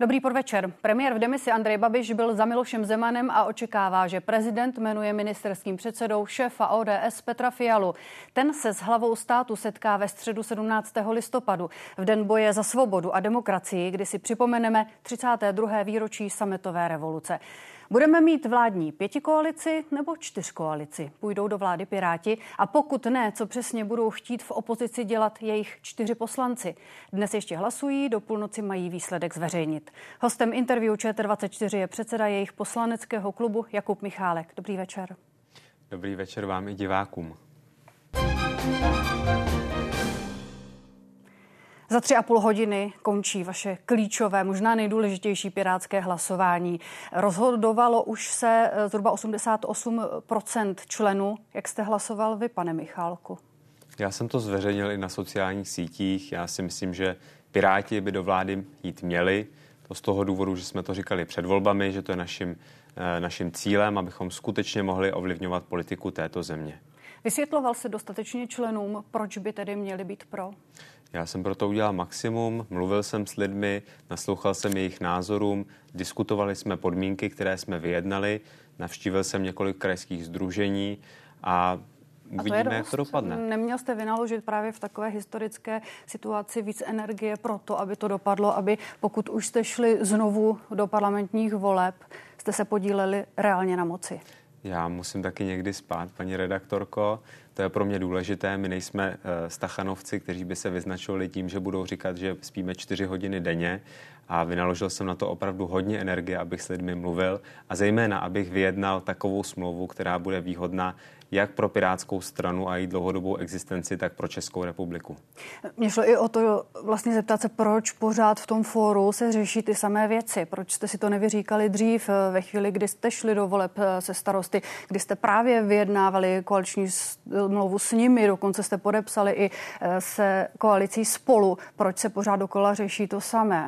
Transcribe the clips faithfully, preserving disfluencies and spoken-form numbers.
Dobrý podvečer. Premiér v demisi Andrej Babiš byl za Milošem Zemanem a očekává, že prezident jmenuje ministerským předsedou šéfa O D S Petra Fialu. Ten se s hlavou státu setká ve středu sedmnáctého listopadu, v den boje za svobodu a demokracii, kdy si připomeneme třicáté druhé výročí sametové revoluce. Budeme mít vládní pětikoalici nebo čtyřkoalici? Půjdou do vlády Piráti? A pokud ne, co přesně budou chtít v opozici dělat jejich čtyři poslanci? Dnes ještě hlasují, do půlnoci mají výsledek zveřejnit. Hostem interview Č T dvacet čtyři je předseda jejich poslaneckého klubu Jakub Michálek. Dobrý večer. Dobrý večer vám i divákům. Za tři a půl hodiny končí vaše klíčové, možná nejdůležitější pirátské hlasování. Rozhodovalo už se zhruba osmdesát osm procent členů. Jak jste hlasoval vy, pane Michálku? Já jsem to zveřejnil i na sociálních sítích. Já si myslím, že Piráti by do vlády jít měli. To z toho důvodu, že jsme to říkali před volbami, že to je naším, naším cílem, abychom skutečně mohli ovlivňovat politiku této země. Vysvětloval se dostatečně členům, proč by tedy měli být pro? Já jsem pro to udělal maximum, mluvil jsem s lidmi, naslouchal jsem jejich názorům, diskutovali jsme podmínky, které jsme vyjednali, navštívil jsem několik krajských sdružení a uvidíme, jak to dopadne. Neměl jste vynaložit právě v takové historické situaci víc energie pro to, aby to dopadlo, aby pokud už jste šli znovu do parlamentních voleb, jste se podíleli reálně na moci? Já musím taky někdy spát, paní redaktorko. To je pro mě důležité. My nejsme uh, stachanovci, kteří by se vyznačovali tím, že budou říkat, že spíme čtyři hodiny denně. A vynaložil jsem na to opravdu hodně energie, abych s lidmi mluvil a zejména, abych vyjednal takovou smlouvu, která bude výhodná jak pro Pirátskou stranu a její dlouhodobou existenci, tak pro Českou republiku. Mně šlo i o to vlastně zeptat se, proč pořád v tom fóru se řeší ty samé věci. Proč jste si to nevyříkali dřív, ve chvíli, kdy jste šli do voleb se starosty, kdy jste právě vyjednávali koaliční smlouvu s nimi, dokonce jste podepsali i se koalicí Spolu. Proč se pořád dokola řeší to samé?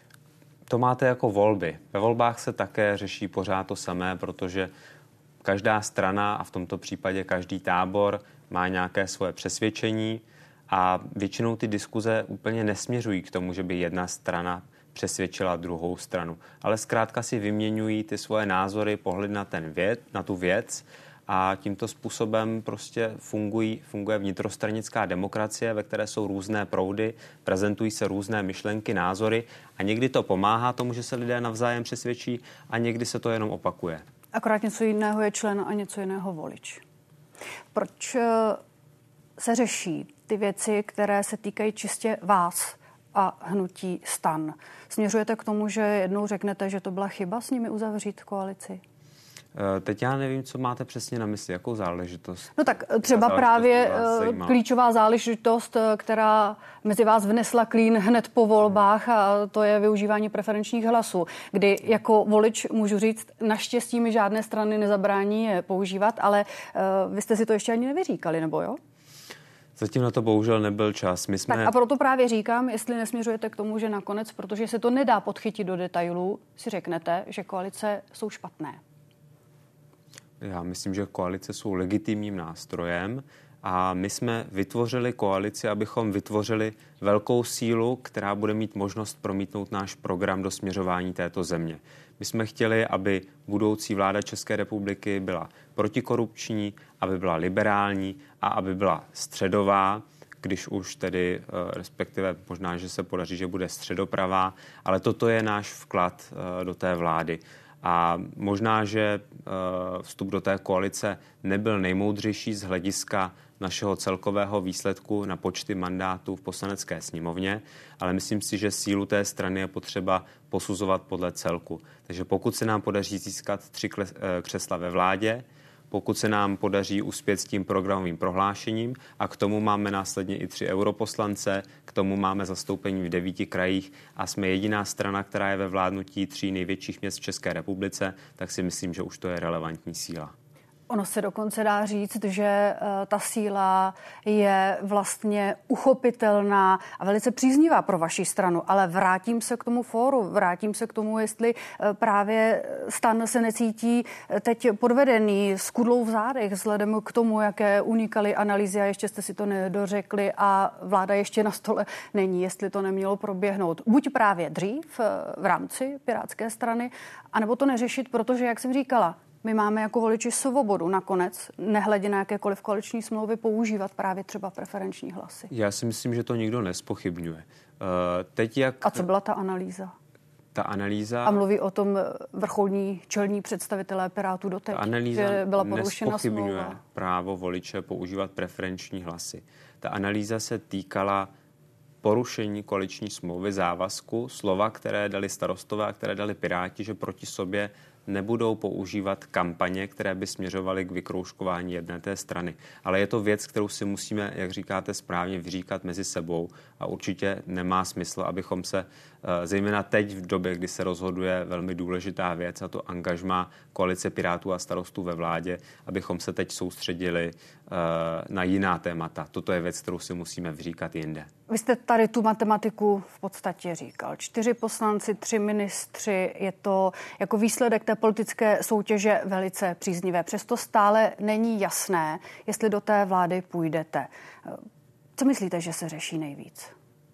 To máte jako volby. Ve volbách se také řeší pořád to samé, protože každá strana a v tomto případě každý tábor má nějaké svoje přesvědčení a většinou ty diskuze úplně nesměřují k tomu, že by jedna strana přesvědčila druhou stranu. Ale zkrátka si vyměňují ty svoje názory, pohled na, ten věc, na tu věc a tímto způsobem prostě fungují, funguje vnitrostranická demokracie, ve které jsou různé proudy, prezentují se různé myšlenky, názory a někdy to pomáhá tomu, že se lidé navzájem přesvědčí a někdy se to jenom opakuje. Akorát něco jiného je člen a něco jiného volič. Proč se řeší ty věci, které se týkají čistě vás a hnutí STAN? Směřujete k tomu, že jednou řeknete, že to byla chyba s nimi uzavřít koalici? Teď já nevím, co máte přesně na mysli, jakou záležitost. No tak třeba právě klíčová záležitost, která mezi vás vnesla klín hned po volbách, a to je využívání preferenčních hlasů, kdy jako volič můžu říct, naštěstí mi žádné strany nezabrání je používat, ale uh, vy jste si to ještě ani nevyříkali, nebo jo? Zatím na to bohužel nebyl čas. My jsme... Tak a proto právě říkám, jestli nesměřujete k tomu, že nakonec, protože se to nedá podchytit do detailů, si řeknete, že koalice jsou špatné. Já myslím, že koalice jsou legitimním nástrojem a my jsme vytvořili koalici, abychom vytvořili velkou sílu, která bude mít možnost promítnout náš program do směřování této země. My jsme chtěli, aby budoucí vláda České republiky byla protikorupční, aby byla liberální a aby byla středová, když už tedy, respektive možná, že se podaří, že bude středopravá, ale toto je náš vklad do té vlády. A možná, že vstup do té koalice nebyl nejmoudřejší z hlediska našeho celkového výsledku na počty mandátů v poslanecké sněmovně, ale myslím si, že sílu té strany je potřeba posuzovat podle celku. Takže pokud se nám podaří získat tři křesla ve vládě, pokud se nám podaří uspět s tím programovým prohlášením a k tomu máme následně i tři europoslance, k tomu máme zastoupení v devíti krajích a jsme jediná strana, která je ve vládnutí tří největších měst v České republice, tak si myslím, že už to je relevantní síla. Ono se dokonce dá říct, že ta síla je vlastně uchopitelná a velice příznivá pro vaši stranu, ale vrátím se k tomu fóru, vrátím se k tomu, jestli právě STAN se necítí teď podvedený s kudlou v zádech vzhledem k tomu, jaké unikaly analýzy a ještě jste si to nedořekli a vláda ještě na stole není, jestli to nemělo proběhnout. Buď právě dřív v rámci Pirátské strany, anebo to neřešit, protože, jak jsem říkala, my máme jako voliči svobodu nakonec, nehledě na jakékoliv koaliční smlouvy, používat právě třeba preferenční hlasy. Já si myslím, že to nikdo nespochybňuje. Uh, teď jak... A co byla ta analýza? Ta analýza... A mluví o tom vrcholní čelní představitelé Pirátů doteď, ta analýza že byla porušena nespochybňuje smlouva. právo voliče používat preferenční hlasy. Ta analýza se týkala porušení koaliční smlouvy, závazku, slova, které dali starostové a které dali Piráti, že proti sobě nebudou používat kampaně, které by směřovaly k vykroužkování jedné té strany. Ale je to věc, kterou si musíme, jak říkáte správně, vyříkat mezi sebou a určitě nemá smysl, abychom se, zejména teď v době, kdy se rozhoduje velmi důležitá věc a to angažmá koalice Pirátů a starostů ve vládě, abychom se teď soustředili na jiná témata. Toto je věc, kterou si musíme vyříkat jinde. Vy jste tady tu matematiku v podstatě říkal. Čtyři poslanci, tři ministři, je to jako výsledek té politické soutěže velice příznivé. Přesto stále není jasné, jestli do té vlády půjdete. Co myslíte, že se řeší nejvíc?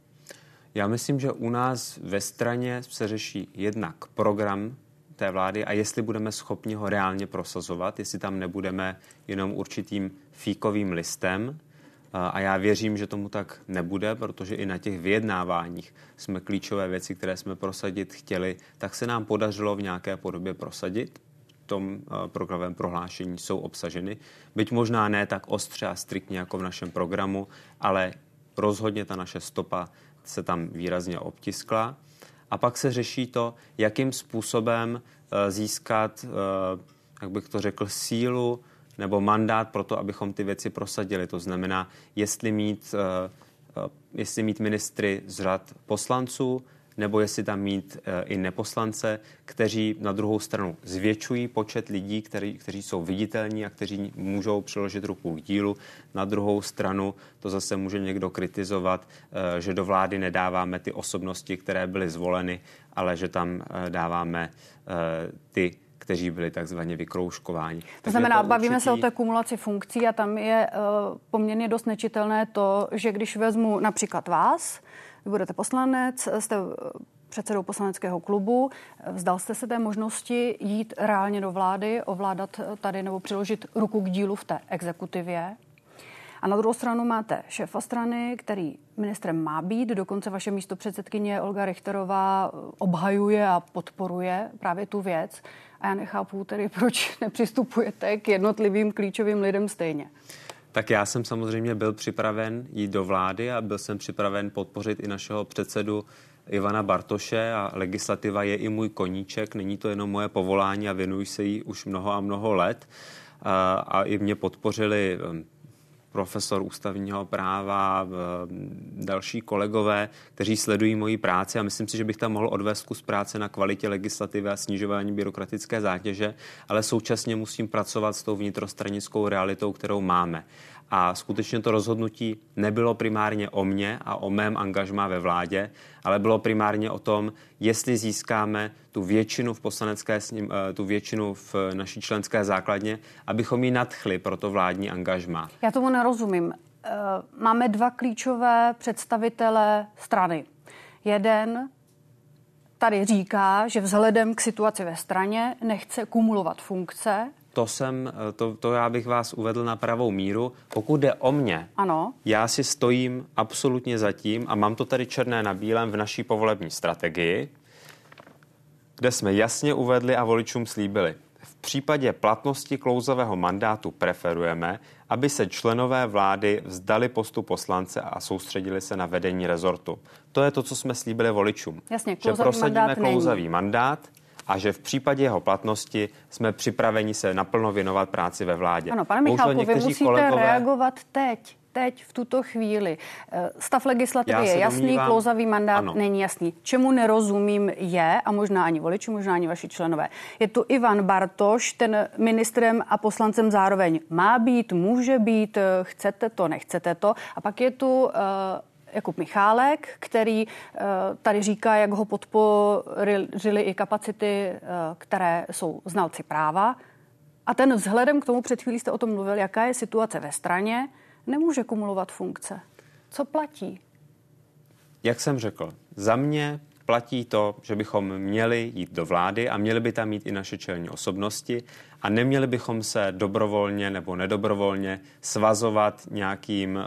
Já myslím, že u nás ve straně se řeší jednak program té vlády a jestli budeme schopni ho reálně prosazovat, jestli tam nebudeme jenom určitým fíkovým listem. A já věřím, že tomu tak nebude, protože i na těch vyjednáváních jsme klíčové věci, které jsme prosadit chtěli, tak se nám podařilo v nějaké podobě prosadit. V tom programovém prohlášení jsou obsaženy. Byť možná ne tak ostře a striktně jako v našem programu, ale rozhodně ta naše stopa se tam výrazně obtiskla. A pak se řeší to, jakým způsobem získat, jak bych to řekl, sílu nebo mandát pro to, abychom ty věci prosadili. To znamená, jestli mít, jestli mít ministry z řad poslanců, nebo jestli tam mít i neposlance, kteří na druhou stranu zvětšují počet lidí, kteří, kteří jsou viditelní a kteří můžou přiložit ruku k dílu. Na druhou stranu to zase může někdo kritizovat, že do vlády nedáváme ty osobnosti, které byly zvoleny, ale že tam dáváme ty, kteří byli takzvaně vykroužkováni. To znamená, to bavíme určitý... se o té kumulaci funkcí a tam je uh, poměrně dost nečitelné to, že když vezmu například vás, vy budete poslanec, jste předsedou poslaneckého klubu, vzdal jste se té možnosti jít reálně do vlády, ovládat tady nebo přiložit ruku k dílu v té exekutivě. A na druhou stranu máte šéfa strany, který ministrem má být, dokonce vaše místopředsedkyně Olga Richterová obhajuje a podporuje právě tu věc. A já nechápu tedy, proč nepřistupujete k jednotlivým klíčovým lidem stejně. Tak já jsem samozřejmě byl připraven jít do vlády a byl jsem připraven podpořit i našeho předsedu Ivana Bartoše a legislativa je i můj koníček, není to jenom moje povolání a věnuji se jí už mnoho a mnoho let. A, a i mě podpořili profesor ústavního práva, další kolegové, kteří sledují moji práci a myslím si, že bych tam mohl odvést kus práce na kvalitě legislativy a snižování byrokratické zátěže, ale současně musím pracovat s tou vnitrostranickou realitou, kterou máme. A skutečně to rozhodnutí nebylo primárně o mně a o mém angažmá ve vládě, ale bylo primárně o tom, jestli získáme tu většinu v poslanecké sním, tu většinu v naší členské základně, abychom ji nadchli pro to vládní angažmá. Já tomu nerozumím. Máme dva klíčové představitele strany. Jeden tady říká, že vzhledem k situaci ve straně nechce kumulovat funkce. To jsem, to, to já bych vás uvedl na pravou míru. Pokud jde o mě, ano. Já si stojím absolutně za tím a mám to tady černé na bílém v naší povolební strategii, kde jsme jasně uvedli a voličům slíbili. V případě platnosti klouzavého mandátu preferujeme, aby se členové vlády vzdali postu poslance a soustředili se na vedení rezortu. To je to, co jsme slíbili voličům. Jasně, že prosadíme mandát klouzavý není. mandát a že v případě jeho platnosti jsme připraveni se naplno věnovat práci ve vládě. Ano, pane Michálku, vy musíte kolegové... reagovat teď. teď, v tuto chvíli. Stav legislativy Já je jasný, domnívám, klouzavý mandát ano. není jasný. Čemu nerozumím je, a možná ani voliči, možná ani vaši členové, je tu Ivan Bartoš, ten ministrem a poslancem zároveň má být, může být, chcete to, nechcete to. A pak je tu uh, Jakub Michálek, který uh, tady říká, jak ho podpořily i kapacity, uh, které jsou znalci práva. A ten vzhledem k tomu, před chvílí jste o tom mluvil, jaká je situace ve straně, nemůže kumulovat funkce. Co platí? Jak jsem řekl, za mě platí to, že bychom měli jít do vlády a měli by tam mít i naše čelní osobnosti a neměli bychom se dobrovolně nebo nedobrovolně svazovat nějakým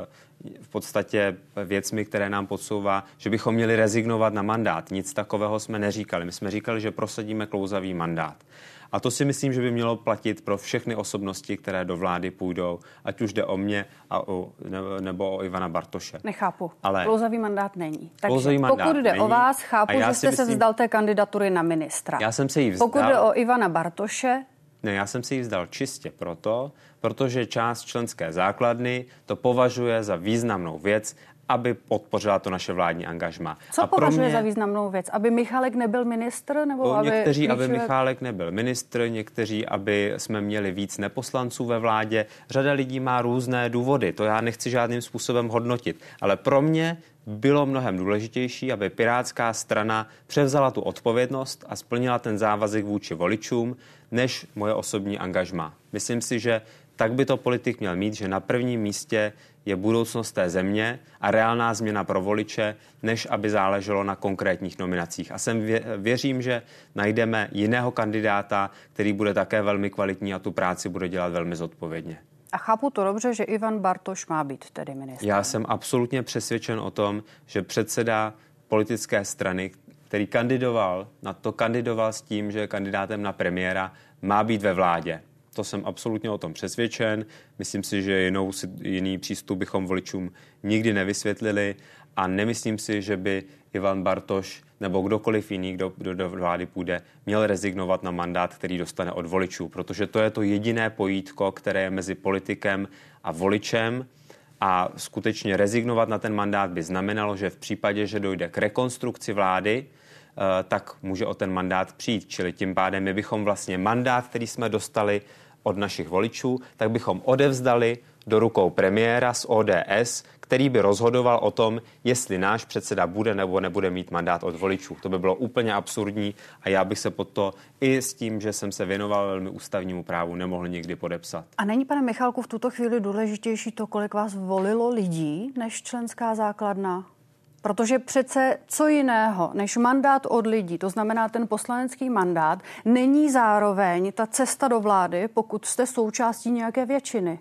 v podstatě věcmi, které nám podsouvá, že bychom měli rezignovat na mandát. Nic takového jsme neříkali. My jsme říkali, že prosadíme klouzavý mandát. A to si myslím, že by mělo platit pro všechny osobnosti, které do vlády půjdou, ať už jde o mě a o, nebo o Ivana Bartoše. Nechápu. Ale klouzavý mandát není. Takže mandát pokud jde není, o vás, chápu, že jste myslím, se vzdal té kandidatury na ministra. Já jsem se jí vzdal. Pokud jde o Ivana Bartoše, Ne, já jsem si ji vzdal čistě proto, protože část členské základny to považuje za významnou věc, aby podpořila to naše vládní angažmá. Co a považuje mě, za významnou věc? Aby Michálek nebyl ministr? Nebo aby někteří, klíčové... aby Michálek nebyl ministr, někteří, aby jsme měli víc neposlanců ve vládě. Řada lidí má různé důvody, to já nechci žádným způsobem hodnotit. Ale pro mě bylo mnohem důležitější, aby Pirátská strana převzala tu odpovědnost a splnila ten závazek vůči voličům, než moje osobní angažmá. Myslím si, že tak by to politik měl mít, že na prvním místě je budoucnost té země a reálná změna pro voliče, než aby záleželo na konkrétních nominacích. A jsem vě, věřím, že najdeme jiného kandidáta, který bude také velmi kvalitní a tu práci bude dělat velmi zodpovědně. A chápu to dobře, že Ivan Bartoš má být tedy ministrem. Já jsem absolutně přesvědčen o tom, že předseda politické strany, který kandidoval, na to kandidoval s tím, že je kandidátem na premiéra, má být ve vládě. To jsem absolutně o tom přesvědčen. Myslím si, že jinou, jiný přístup bychom voličům nikdy nevysvětlili a nemyslím si, že by Ivan Bartoš nebo kdokoliv jiný, kdo, kdo do vlády půjde, měl rezignovat na mandát, který dostane od voličů, protože to je to jediné pojítko, které je mezi politikem a voličem. A skutečně rezignovat na ten mandát by znamenalo, že v případě, že dojde k rekonstrukci vlády, tak může o ten mandát přijít. Čili tím pádem my bychom vlastně mandát, který jsme dostali od našich voličů, tak bychom odevzdali do rukou premiéra z O D S, který by rozhodoval o tom, jestli náš předseda bude nebo nebude mít mandát od voličů. To by bylo úplně absurdní a já bych se pod to i s tím, že jsem se věnoval velmi ústavnímu právu, nemohl nikdy podepsat. A není, pane Michálku, v tuto chvíli důležitější to, kolik vás volilo lidí, než členská základna? Protože přece co jiného než mandát od lidí, to znamená ten poslanecký mandát, není zároveň ta cesta do vlády, pokud jste součástí nějaké většiny.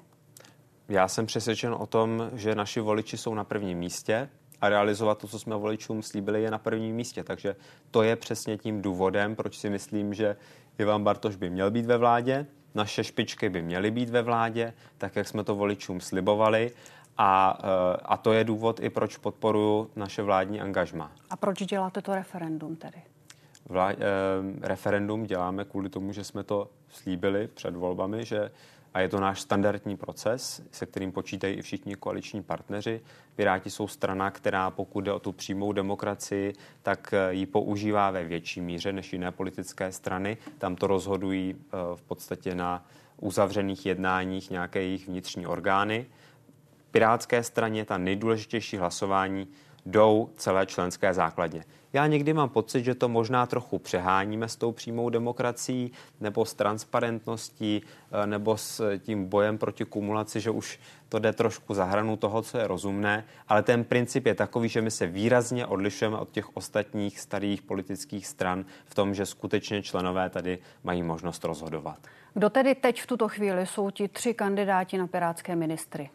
Já jsem přesvědčen o tom, že naši voliči jsou na prvním místě a realizovat to, co jsme voličům slíbili, je na prvním místě. Takže to je přesně tím důvodem, proč si myslím, že Ivan Bartoš by měl být ve vládě, naše špičky by měly být ve vládě, tak jak jsme to voličům slibovali. A, a to je důvod i proč podporuji naše vládní angažma. A proč děláte to referendum tedy? Vlá, eh, referendum děláme kvůli tomu, že jsme to slíbili před volbami, že, a je to náš standardní proces, se kterým počítají i všichni koaliční partneři. Piráti jsou strana, která pokud jde o tu přímou demokracii, tak ji používá ve větší míře než jiné politické strany. Tam to rozhodují eh, v podstatě na uzavřených jednáních nějaké jejich vnitřní orgány. Pirátské straně ta nejdůležitější hlasování jdou celé členské základně. Já někdy mám pocit, že to možná trochu přeháníme s tou přímou demokracií nebo s transparentností nebo s tím bojem proti kumulaci, že už to jde trošku za hranu toho, co je rozumné, ale ten princip je takový, že my se výrazně odlišujeme od těch ostatních starých politických stran v tom, že skutečně členové tady mají možnost rozhodovat. Kdo tedy teď v tuto chvíli jsou ti tři kandidáti na pirátské ministry?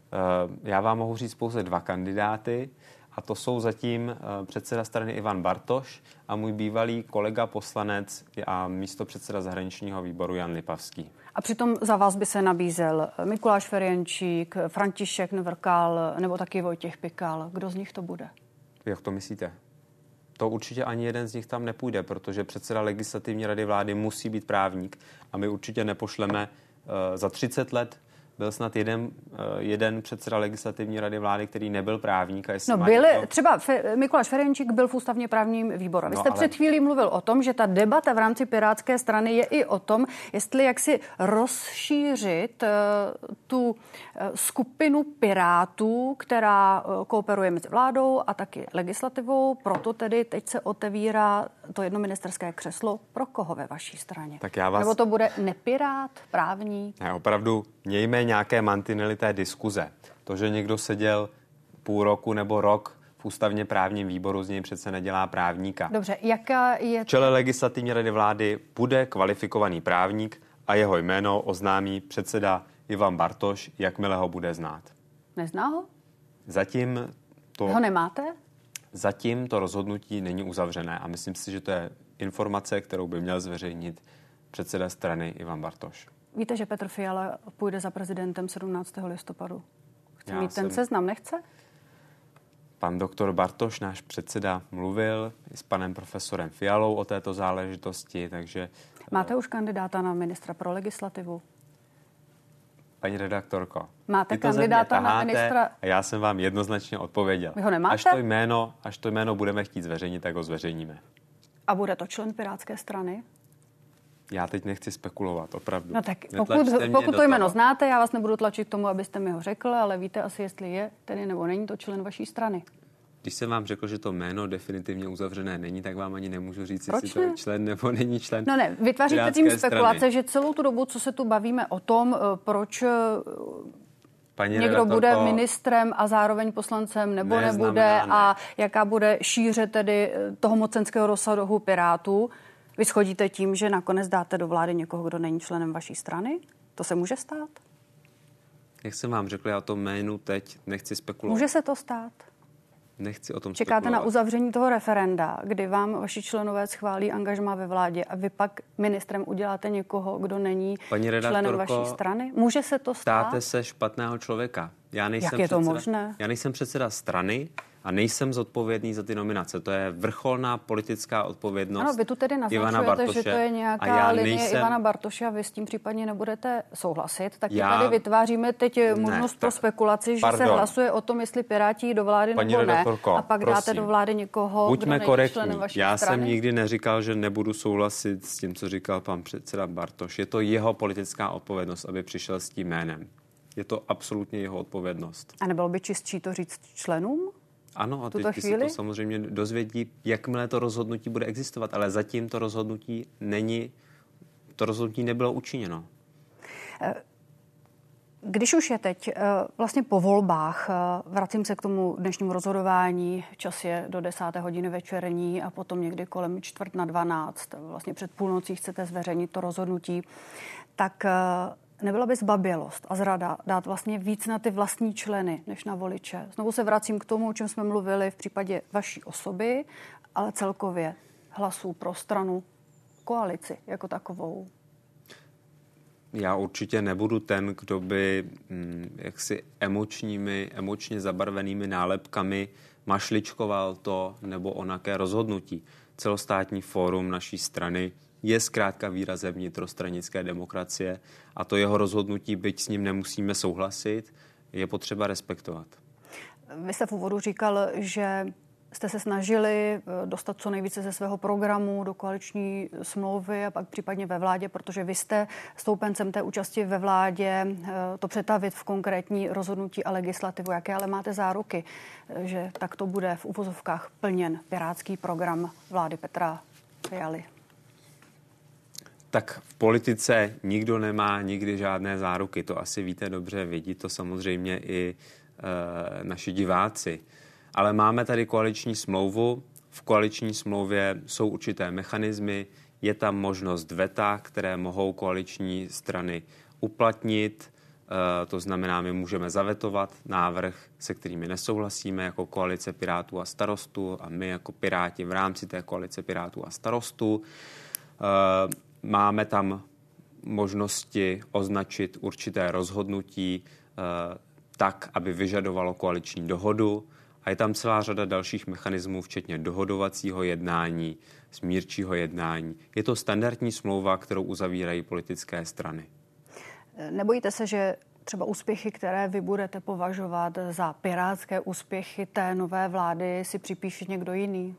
Já vám mohu říct pouze dva kandidáty a to jsou zatím předseda strany Ivan Bartoš a můj bývalý kolega poslanec a místopředseda zahraničního výboru Jan Lipavský. A přitom za vás by se nabízel Mikuláš Ferjenčík, František Navrkal nebo taky Vojtěch Pikal. Kdo z nich to bude? Jak to myslíte? To určitě ani jeden z nich tam nepůjde, protože předseda legislativní rady vlády musí být právník a my určitě nepošleme uh, za třicet let byl snad jeden, jeden předseda legislativní rady vlády, který nebyl právník. A no byli, to... třeba Fe, Mikuláš Ferjenčík byl v ústavně právním výboru. Vy jste no, ale... před chvílí mluvil o tom, že ta debata v rámci Pirátské strany je i o tom, jestli jak si rozšířit uh, tu uh, skupinu Pirátů, která uh, kooperuje mezi vládou a taky legislativou. Proto tedy teď se otevírá to jedno ministerské křeslo. Pro koho ve vaší straně? Tak já vás... Nebo to bude nepirát, právník? Ne, opravdu mějme nějaké mantinely té diskuze. To, že někdo seděl půl roku nebo rok v ústavně právním výboru, z něj přece nedělá právníka. Dobře, jaká je... V čele legislativní rady vlády bude kvalifikovaný právník a jeho jméno oznámí předseda Ivan Bartoš, jakmile ho bude znát. Nezná ho? Zatím to... Ho nemáte? Zatím to rozhodnutí není uzavřené a myslím si, že to je informace, kterou by měl zveřejnit předseda strany Ivan Bartoš. Víte, že Petr Fiala půjde za prezidentem sedmnáctého listopadu? Chce Já mít ten jsem... seznam, nechce? Pan doktor Bartoš, náš předseda, mluvil s panem profesorem Fialou o této záležitosti, takže... Máte už kandidáta na ministra pro legislativu? Paní redaktorko, máte kandidáta na ministra... A já jsem vám jednoznačně odpověděl. Vy ho nemáte? Až to jméno, až to jméno budeme chtít zveřejnit, tak ho zveřejníme. A bude to člen Pirátské strany? Já teď nechci spekulovat, opravdu. No tak pokud, pokud to jméno znáte, já vás nebudu tlačit k tomu, abyste mi ho řekl, ale víte asi, jestli je tedy nebo není to člen vaší strany. Když jsem vám řekl, že to jméno definitivně uzavřené není, tak vám ani nemůžu říct, Proč jestli ne? to je člen nebo není člen. No ne, vytváříte tím spekulace, strany. Že celou tu dobu, co se tu bavíme o tom, proč Paní někdo bude ministrem a zároveň poslancem nebo ne, nebude ne. a jaká bude šíře tedy toho mocenského rozsahu Pirátů, vy schodíte tím, že nakonec dáte do vlády někoho, kdo není členem vaší strany? To se může stát? Jak jsem vám řekl, já o tom jménu teď nechci spekulovat. Může se to stát? Nechci o tom Čekáte spekulovat. na uzavření toho referenda, kdy vám vaši členové schválí angažmá ve vládě a vy pak ministrem uděláte někoho, kdo není členem vaší strany? Může se to stát? Ptáte se špatného člověka. Já nejsem Jak je to předseda, možné? Já nejsem předseda strany a nejsem zodpovědný za ty nominace. To je vrcholná politická odpovědnost Ivana Bartoše. Ano, vy tu tedy naznačujete, že to je nějaká linie nejsem... Ivana Bartoše a vy s tím případně nebudete souhlasit. Tak já... tady vytváříme teď ne, možnost tak... pro spekulaci, že Pardon. se hlasuje o tom, jestli Piráti do vlády Paní nebo ne. redaktorko, A pak prosím, dáte do vlády někoho, buďme kdo není členem vaší Já strany. jsem nikdy neříkal, že nebudu souhlasit s tím, co říkal pan předseda Bartoš. Je to jeho politická odpovědnost, aby přišel s tím jménem. Je to absolutně jeho odpovědnost. A nebylo by čistší to říct členům? Ano, a teď si to samozřejmě dozvědí, jakmile to rozhodnutí bude existovat, ale zatím to rozhodnutí není, to rozhodnutí nebylo učiněno. Když už je teď vlastně po volbách, vracím se k tomu dnešnímu rozhodování, čas je do desáté hodiny večerní a potom někdy kolem čtvrt na dvanáct, vlastně před půlnocí chcete zveřejnit to rozhodnutí, tak nebyla by zbabělost a zrada dát vlastně víc na ty vlastní členy, než na voliče. Znovu se vracím k tomu, o čem jsme mluvili v případě vaší osoby, ale celkově hlasů pro stranu, koalici jako takovou. Já určitě nebudu ten, kdo by hm, jaksi emočními, emočně zabarvenými nálepkami mašličkoval to nebo onaké rozhodnutí. Celostátní fórum naší strany je zkrátka výrazem vnitrostranické demokracie a to jeho rozhodnutí, byť s ním nemusíme souhlasit, je potřeba respektovat. Vy jste v úvodu říkal, že jste se snažili dostat co nejvíce ze svého programu do koaliční smlouvy a pak případně ve vládě, protože vy jste stoupencem té účasti ve vládě, to přetavit v konkrétní rozhodnutí a legislativu. Jaké ale máte záruky, že takto bude v uvozovkách plněn pirátský program vlády Petra Fialy? Tak v politice nikdo nemá nikdy žádné záruky. To asi víte dobře, vidí to samozřejmě i e, naši diváci. Ale máme tady koaliční smlouvu. V koaliční smlouvě jsou určité mechanismy. Je tam možnost veta, které mohou koaliční strany uplatnit. E, to znamená, my můžeme zavetovat návrh, se kterými nesouhlasíme jako koalice Pirátů a Starostů a my jako Piráti v rámci té koalice Pirátů a Starostů. E, Máme tam možnosti označit určité rozhodnutí e, tak, aby vyžadovalo koaliční dohodu a je tam celá řada dalších mechanismů, včetně dohodovacího jednání, smírčího jednání. Je to standardní smlouva, kterou uzavírají politické strany. Nebojíte se, že třeba úspěchy, které vy budete považovat za pirátské úspěchy té nové vlády, si připíše někdo jiný?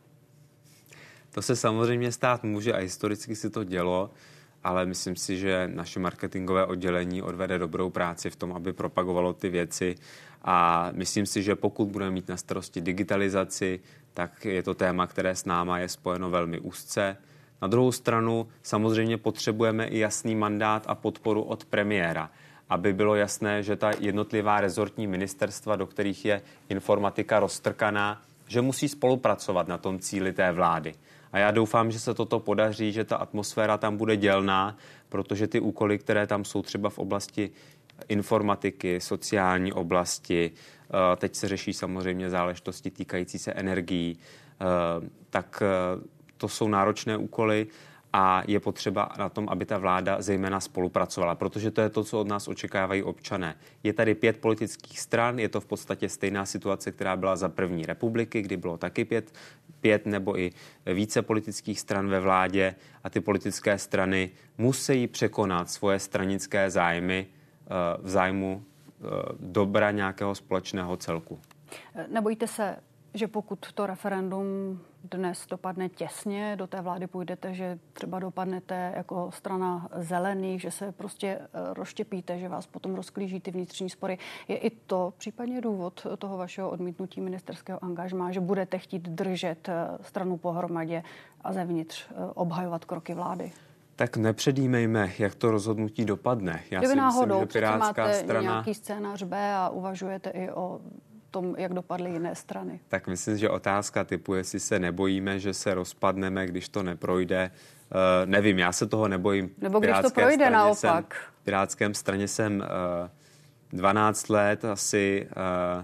To se samozřejmě stát může a historicky si to dělo, ale myslím si, že naše marketingové oddělení odvede dobrou práci v tom, aby propagovalo ty věci a myslím si, že pokud budeme mít na starosti digitalizaci, tak je to téma, které s náma je spojeno velmi úzce. Na druhou stranu samozřejmě potřebujeme i jasný mandát a podporu od premiéra, aby bylo jasné, že ta jednotlivá rezortní ministerstva, do kterých je informatika roztrkaná, že musí spolupracovat na tom cíli té vlády. A já doufám, že se toto podaří, že ta atmosféra tam bude dělná, protože ty úkoly, které tam jsou třeba v oblasti informatiky, sociální oblasti, teď se řeší samozřejmě záležitosti týkající se energií, tak to jsou náročné úkoly a je potřeba na tom, aby ta vláda zejména spolupracovala, protože to je to, co od nás očekávají občané. Je tady pět politických stran, je to v podstatě stejná situace, která byla za první republiky, kdy bylo taky pět, pět nebo i více politických stran ve vládě a ty politické strany musí překonat svoje stranické zájmy v zájmu dobra nějakého společného celku. Nebojíte se, že pokud to referendum dnes dopadne těsně, do té vlády půjdete, že třeba dopadnete jako strana zelených, že se prostě rozštěpíte, že vás potom rozklíží ty vnitřní spory. Je i to případně důvod toho vašeho odmítnutí ministerského angažmá, že budete chtít držet stranu pohromadě a zevnitř obhajovat kroky vlády? Tak nepředjímejme, jak to rozhodnutí dopadne. Já Kdyby si náhodou, myslím, že Pirátská máte strana... nějaký scénář B a uvažujete i o tom, jak dopadly jiné strany. Tak myslím, že otázka typu, jestli se nebojíme, že se rozpadneme, když to neprojde. Uh, nevím, já se toho nebojím. Nebo když to projde naopak. Jsem, v Pirátském straně jsem uh, dvanáct let asi uh,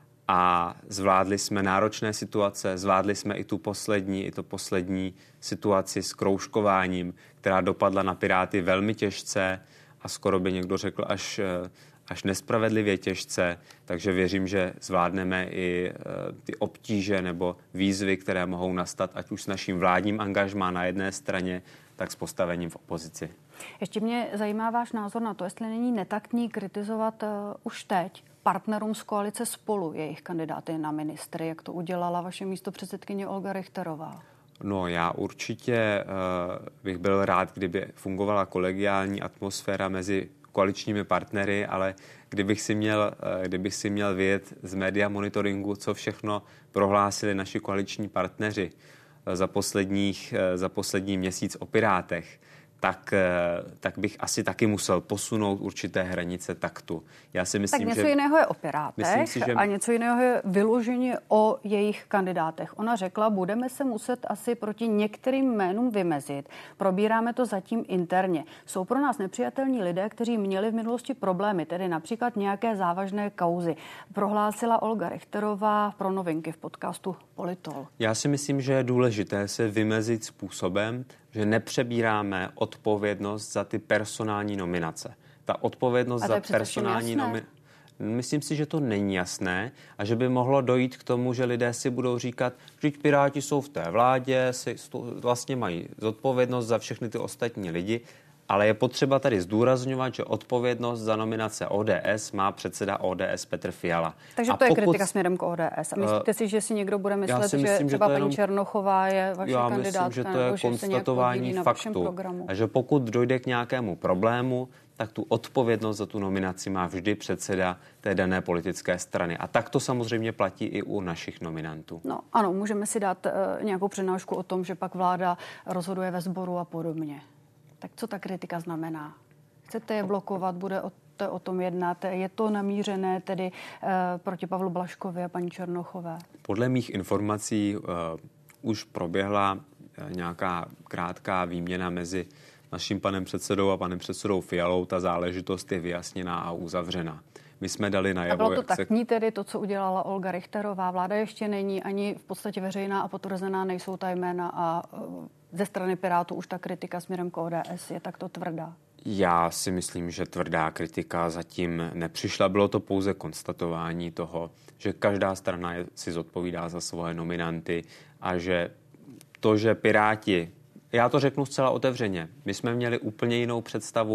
a zvládli jsme náročné situace, zvládli jsme i tu poslední, i to poslední situaci s kroužkováním, která dopadla na Piráty velmi těžce a skoro by někdo řekl až uh, až nespravedlivě těžce, takže věřím, že zvládneme i ty obtíže nebo výzvy, které mohou nastat, ať už s naším vládním angažmá na jedné straně, tak s postavením v opozici. Ještě mě zajímá váš názor na to, jestli není netaktní kritizovat uh, už teď partnerům z koalice Spolu, jejich kandidáty na ministry, jak to udělala vaše místopředsedkyně Olga Richterová. No, já určitě uh, bych byl rád, kdyby fungovala kolegiální atmosféra mezi koaličními partnery, ale kdybych si měl, kdybych si měl vědět z média monitoringu, co všechno prohlásili naši koaliční partneři za, posledních, za poslední měsíc o Pirátech, tak, tak bych asi taky musel posunout určité hranice taktu. Já si myslím, tak něco že, jiného je o Pirátech si, že... a něco jiného je vyloženě o jejich kandidátech. Ona řekla, budeme se muset asi proti některým jménům vymezit. Probíráme to zatím interně. Jsou pro nás nepřijatelní lidé, kteří měli v minulosti problémy, tedy například nějaké závažné kauzy. Prohlásila Olga Richterová pro Novinky v podcastu Politol. Já si myslím, že je důležité se vymezit způsobem, že nepřebíráme odpovědnost za ty personální nominace. Ta odpovědnost za personální nominace. Myslím si, že to není jasné a že by mohlo dojít k tomu, že lidé si budou říkat, že Piráti jsou v té vládě, si vlastně mají zodpovědnost za všechny ty ostatní lidi, ale je potřeba tady zdůrazňovat, že odpovědnost za nominace O D S má předseda O D S Petr Fiala. Takže a to je pokud, kritika směrem k O D S. A myslíte uh, si, že si někdo bude myslet, myslím, že třeba paní jenom, Černochová je vaše já kandidátka? Myslím, že to je konstatování faktu. A že pokud dojde k nějakému problému, tak tu odpovědnost za tu nominaci má vždy předseda té dané politické strany. A tak to samozřejmě platí i u našich nominantů. No ano, můžeme si dát uh, nějakou přednášku o tom, že pak vláda rozhoduje ve sboru a podobně. Tak co ta kritika znamená? Chcete je blokovat, bude o, to, o tom jednat? Je to namířené tedy uh, proti Pavlu Blažkovi a paní Černochové? Podle mých informací uh, už proběhla uh, nějaká krátká výměna mezi naším panem předsedou a panem předsedou Fialou. Ta záležitost je vyjasněná a uzavřená. My jsme dali najevo... A bylo to taktní se... tedy to, co udělala Olga Richterová. Vláda ještě není ani v podstatě veřejná a potvrzená nejsou ta jména a uh, ze strany Pirátů už ta kritika směrem k O D S je takto tvrdá. Já si myslím, že tvrdá kritika zatím nepřišla. Bylo to pouze konstatování toho, že každá strana si zodpovídá za svoje nominanty a že to, že Piráti, já to řeknu zcela otevřeně, my jsme měli úplně jinou představu,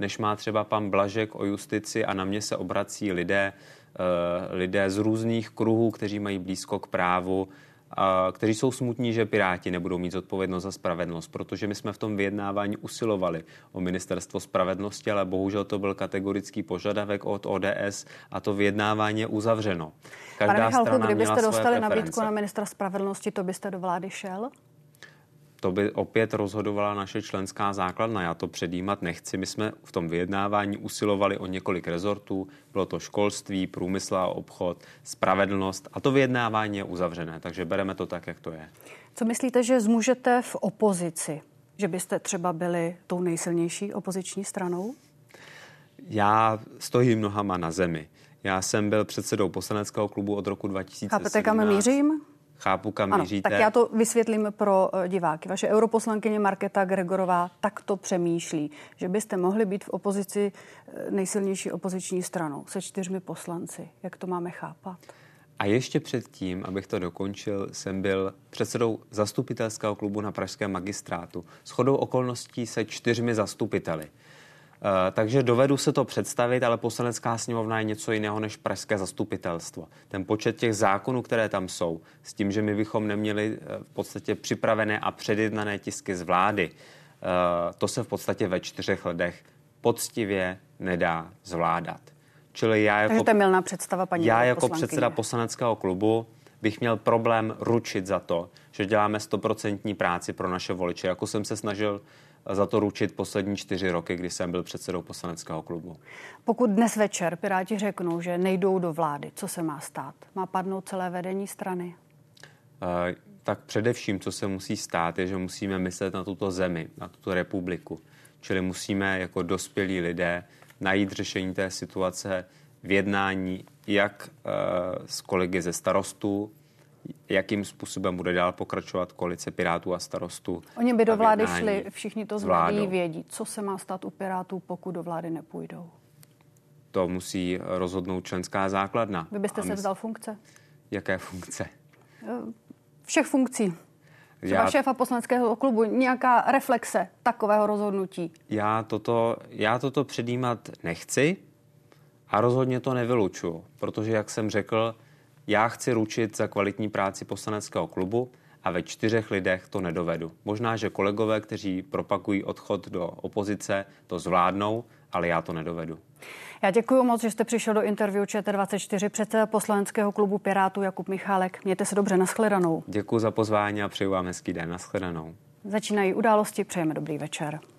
než má třeba pan Blažek o justici a na mě se obrací lidé, lidé z různých kruhů, kteří mají blízko k právu, kteří jsou smutní, že Piráti nebudou mít zodpovědnost za spravedlnost, protože my jsme v tom vyjednávání usilovali o ministerstvo spravedlnosti, ale bohužel to byl kategorický požadavek od O D S a to vyjednávání je uzavřeno. Každá Pane Michalku, kdybyste dostali nabídku na ministra spravedlnosti, to byste do vlády šel? To by opět rozhodovala naše členská základna. Já to předjímat nechci. My jsme v tom vyjednávání usilovali o několik rezortů. Bylo to školství, průmysl a obchod, spravedlnost a to vyjednávání je uzavřené, takže bereme to tak, jak to je. Co myslíte, že zmůžete v opozici? Že byste třeba byli tou nejsilnější opoziční stranou? Já stojím nohama na zemi. Já jsem byl předsedou poslaneckého klubu od roku dva tisíce sedmnáct. Chápete, kam mířím? Chápu, kam ano, míříte. Tak já to vysvětlím pro diváky. Vaše europoslankyně Markéta Gregorová takto přemýšlí, že byste mohli být v opozici nejsilnější opoziční stranou se čtyřmi poslanci. Jak to máme chápat? A ještě předtím, abych to dokončil, jsem byl předsedou zastupitelského klubu na pražském magistrátu. Shodou okolností se čtyřmi zastupiteli. Takže dovedu se to představit, ale poslanecká sněmovna je něco jiného než pražské zastupitelstvo. Ten počet těch zákonů, které tam jsou, s tím, že my bychom neměli v podstatě připravené a předjednané tisky z vlády, to se v podstatě ve čtyřech letech poctivě nedá zvládat. Čili já jako, Takže to je mylná představa, paní já jako předseda poslaneckého klubu bych měl problém ručit za to, že děláme stoprocentní práci pro naše voliče, jako jsem se snažil za to ručit poslední čtyři roky, kdy jsem byl předsedou poslaneckého klubu. Pokud dnes večer Piráti řeknou, že nejdou do vlády, co se má stát? Má padnout celé vedení strany? E, tak především, co se musí stát, je, že musíme myslet na tuto zemi, na tuto republiku. Čili musíme jako dospělí lidé najít řešení té situace v jednání, jak e, s kolegy ze Starostů, jakým způsobem bude dál pokračovat koalice Pirátů a Starostů. Oni by do vlády šli, všichni to z médií vědí. Co se má stát u Pirátů, pokud do vlády nepůjdou? To musí rozhodnout členská základna. Vy byste se vzdal funkce? Jaké funkce? Všech funkcí. Třeba já... šéfa poslaneckého klubu. Nějaká reflexe takového rozhodnutí? Já toto, já toto předjímat nechci a rozhodně to nevylučuju, protože, jak jsem řekl, já chci ručit za kvalitní práci poslaneckého klubu a ve čtyřech lidech to nedovedu. Možná, že kolegové, kteří propagují odchod do opozice, to zvládnou, ale já to nedovedu. Já děkuji moc, že jste přišel do interview Č T dvacet čtyři, předseda poslaneckého klubu Pirátů Jakub Michálek. Mějte se dobře, nashledanou. Děkuji za pozvání a přeju vám hezký den, nashledanou. Začínají události, přejeme dobrý večer.